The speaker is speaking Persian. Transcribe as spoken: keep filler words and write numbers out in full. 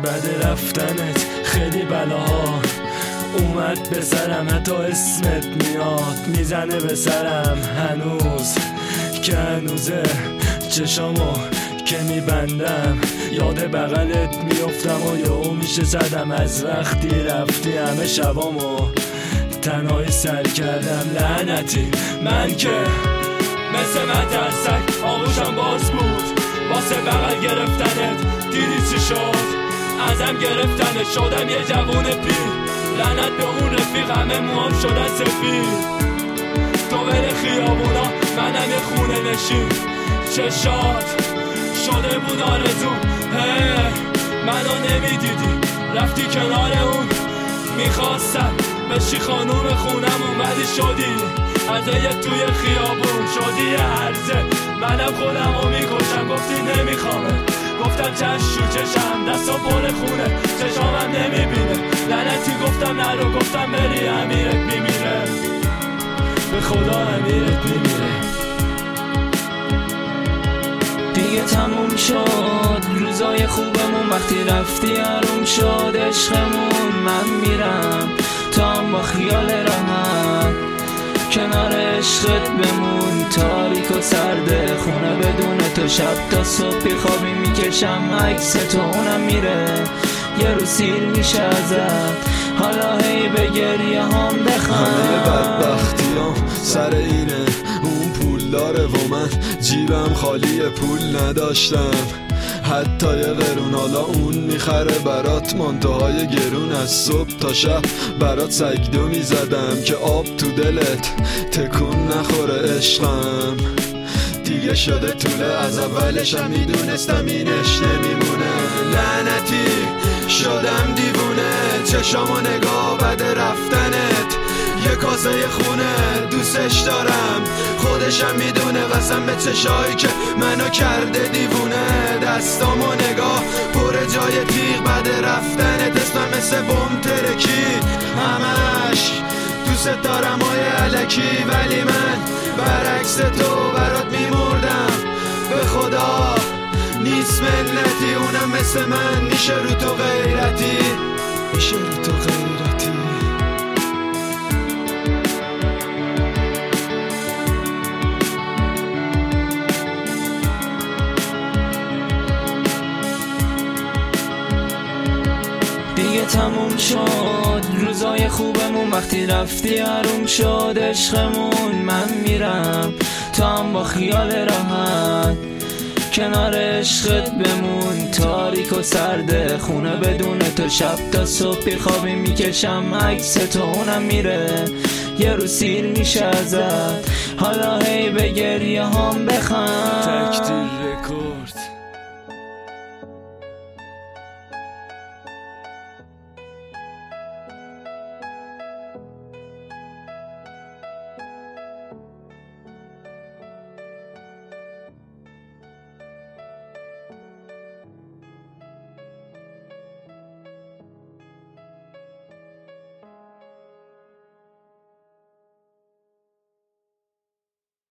بعد رفتنت خیلی بلاها اومد به سرم، حتی اسمت میاد میزنه به سرم هنوز که هنوزه چشامو که میبندم یاد بغلت میافتم و یهو میشه زدم از وقتی رفتی همه شبامو تنهایی سر کردم. لعنتی من که مثل مترسک آغوشم باز بود واسه بغل گرفتنت، دیدی چی شد ازم گرفتنت، شدم یه جوون پیر. لعنت به اون رفیق همه موام شدن سفید، تو بره خیابونا منم یه خونه نشین، چشات شده بود آرزو هی منو نمیدیدی رفتی کنار اون، میخواستم بشی خانوم خونم اومدی شدی ازه توی خیابون، شدی یه هرزه منم خودم رو میکشم، گفتی نمیخوامه گفتم چشم چشم دستا پر خونه چشامم نمیبینه، لعنتی گفتم نرو گفتم بری امیرت میمیره، به خدا امیرت میمیره. دیگه تموم شد روزای خوبمون وقتی رفتی آروم شد عشقمون، من میرم تا هم با خیال راحت کنار عشقت بمون، تاریک و سرده خونه بدون تو، شب تا صبحی خوابی میکشم عکس تو، اونم میره یه رو سیر میشه ازت، حالا هی به گریه هم بخند. همه بدبختی هم سر اینه اون پول داره و من جیبم خالی پول نداشتم، حتی یه قرون حالا اون میخره برات منتهای گرون، از صبح تا شب برات سجده میزدم که آب تو دلت تکون نخوره عشقم، دیگه شده طوله از اولشم میدونستم اینش نمیمونه، لعنتی شدم دیوونه چشامو نگاه بد رفتنت، یه کاسه خونه دوستش دارم خودشم میدونه، قسم به چشایی که منو کرده دیوونه، دستامو نگاه پر جای تیغ بد رفتنت، اسمم مثل بم ترکی همش دوست دارم های علکی، ولی من برعکس تو برات میمردم، به خدا نیست منتی اونم مثل من، میشه رو تو غیرتی، میشه رو تو غیرتی. دیگه تموم شد روزای خوبمون وقتی رفتی آروم شد عشقمون، من میرم تا هم با خیال راحت کنار عشقت بمون، تاریک و سرده خونه بدون تو، شب تا صبحی خوابی میکشم عکس تو، اونم میره یه رو سیر میشه ازت، حالا هی به گریه هم بخند. تکتیر رکورد.